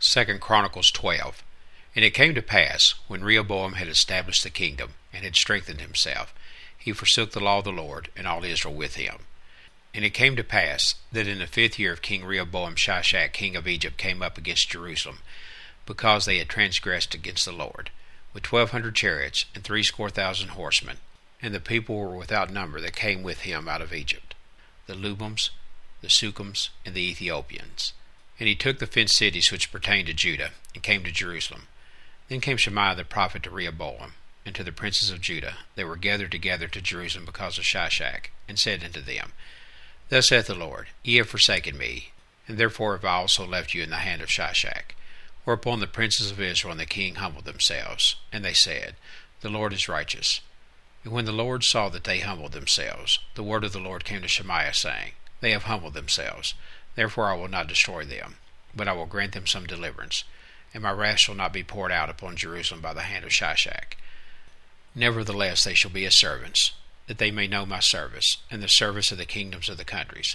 2 Chronicles 12. And it came to pass, when Rehoboam had established the kingdom, and had strengthened himself, he forsook the law of the Lord, and all Israel with him. And it came to pass, that in the 5th year of King Rehoboam Shishak king of Egypt came up against Jerusalem, because they had transgressed against the Lord, with 1,200 chariots, and 80,000 horsemen. And the people were without number that came with him out of Egypt, the Lubims, the Sukims, and the Ethiopians. And he took the fenced cities which pertained to Judah, and came to Jerusalem. Then came Shemaiah the prophet to Rehoboam, and to the princes of Judah that were gathered together to Jerusalem because of Shishak, and said unto them, Thus saith the Lord, Ye have forsaken me, and therefore have I also left you in the hand of Shishak. Whereupon the princes of Israel and the king humbled themselves, and they said, The Lord is righteous. And when the Lord saw that they humbled themselves, the word of the Lord came to Shemaiah, saying, They have humbled themselves, therefore I will not destroy them, but I will grant them some deliverance, and my wrath shall not be poured out upon Jerusalem by the hand of Shishak. Nevertheless they shall be as servants, that they may know my service, and the service of the kingdoms of the countries.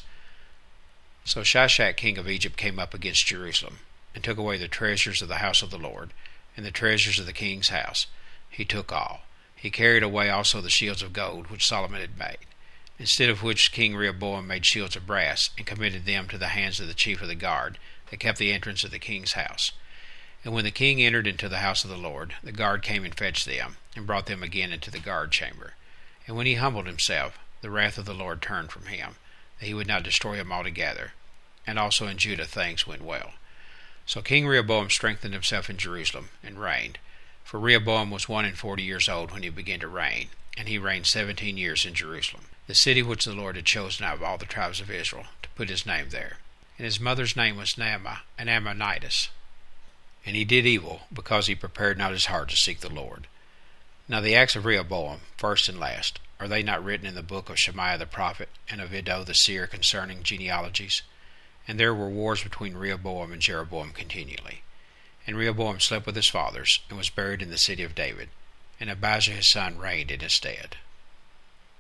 So Shishak king of Egypt came up against Jerusalem, and took away the treasures of the house of the Lord, and the treasures of the king's house. He took all. He carried away also the shields of gold which Solomon had made, instead of which King Rehoboam made shields of brass, and committed them to the hands of the chief of the guard, that kept the entrance of the king's house. And when the king entered into the house of the Lord, the guard came and fetched them, and brought them again into the guard chamber. And when he humbled himself, the wrath of the Lord turned from him, that he would not destroy him altogether. And also in Judah things went well. So King Rehoboam strengthened himself in Jerusalem, and reigned. For Rehoboam was 41 years old when he began to reign, and he reigned 17 years in Jerusalem, the city which the Lord had chosen out of all the tribes of Israel, to put his name there. And his mother's name was Naamah, an Ammonitess. And he did evil, because he prepared not his heart to seek the Lord. Now the acts of Rehoboam, first and last, are they not written in the book of Shemaiah the prophet, and of Iddo the seer concerning genealogies? And there were wars between Rehoboam and Jeroboam continually. And Rehoboam slept with his fathers, and was buried in the city of David, and Abijah his son reigned in his stead.